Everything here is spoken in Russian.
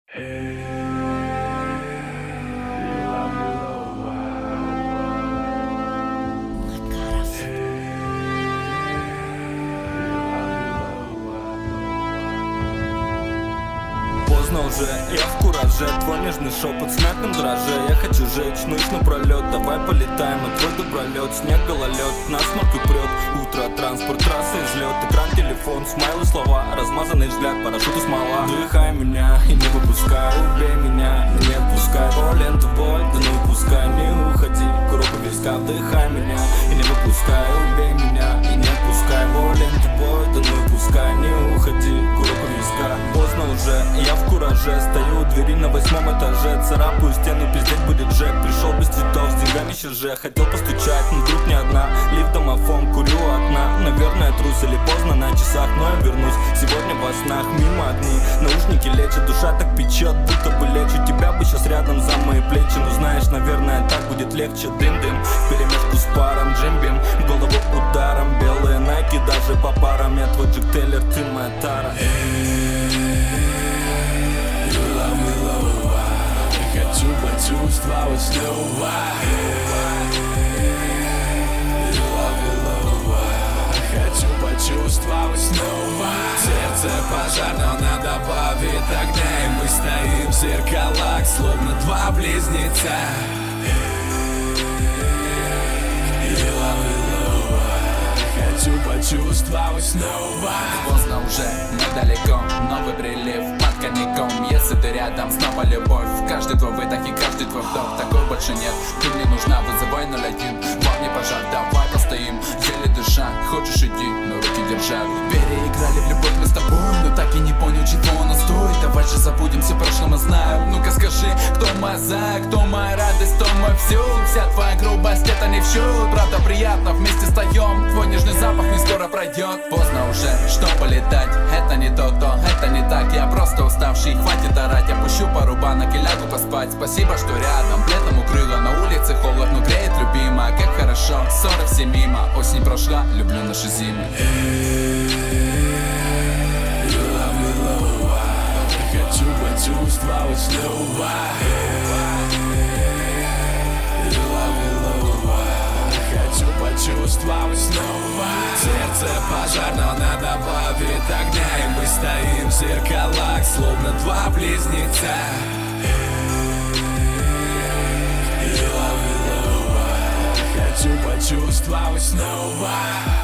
Поздно уже, я в кураже. Твой нежный шепот с мягким дроже. Я хочу жечь ночь напролет. Давай полетаем, и твой добролет. Снег, гололед, насморк и прет. Утро, транспорт, трасса, излет. Экран, телефон, смайлы, слова. Размазанный взгляд, парашют и смола. Дыхай меня и не выпускай. Убей меня и не отпускай. Боль, это боль, да ну пускай. Не уходи, круг у виска. Вдыхай меня и не выпускай. Убей меня и не отпускай. Боль, это боль, да ну пускай. Не уходи, круг у виска. Поздно уже, я в кураже. Стою у двери на 8 этаже. Царапаю стену, пиздеть будет Джек. Пришел без цветов, с деньгами щеже. Хотел постучать, но вдруг не одна. Лифт, домофон, курю у окна. Наверное, трус или поздно на часах, но я вернусь сегодня во снах. Мимо огни, наушники лечат. Душа так печет, будто бы лечу. Тебя бы сейчас рядом за мои плечи. Ну знаешь, наверное, так будет легче. Дым-дым, вперемешку с паром. Джим-бим, голову ударом. Белые найки даже по парам. Я твой Джек Тейлор, ты моя Тара. Хочу почувствовать снова. Хочу почувствовать снова. Сердце пожар, но надо добавить огня. И мы стоим в зеркалах, словно два близнеца. Хочу почувствовать снова. Поздно уже, мы далеко, новый прилив под коньяком. Если ты рядом, снова любовь. Каждый твой выдох и каждый твой вдох. Такой больше нет, ты мне нужна, вызывай 01. Во мне пожар, давай постоим, еле дыша. Хочешь иди, но руки держат. Переиграли в любовь мы с тобой, но так и не понял, чего она стоит. Давай же забудем все прошлое, мы знаем. Ну-ка скажи, кто моя зая, кто моя радость, кто мой все. Вся твоя грубость, это не в счет. Правда приятно, вместе встаем. Твой нежный запах не скоро пройдет. Поздно уже, что полетать. Это не то, это не так. Я просто уставший, хватит орать. Я пущу пару банок и лягу поспать. Спасибо, что рядом, пледом укрыла. На улице холод, но греет любимая. Как хорошо, ссоры все мимо. Осень прошла, люблю наши зимы. Хочу почувствовать снова. Хочу почувствовать снова. Сердце пожар, но надо добавить огня. И мы стоим в зеркалах, словно два близнеца. Хочу почувствовать снова.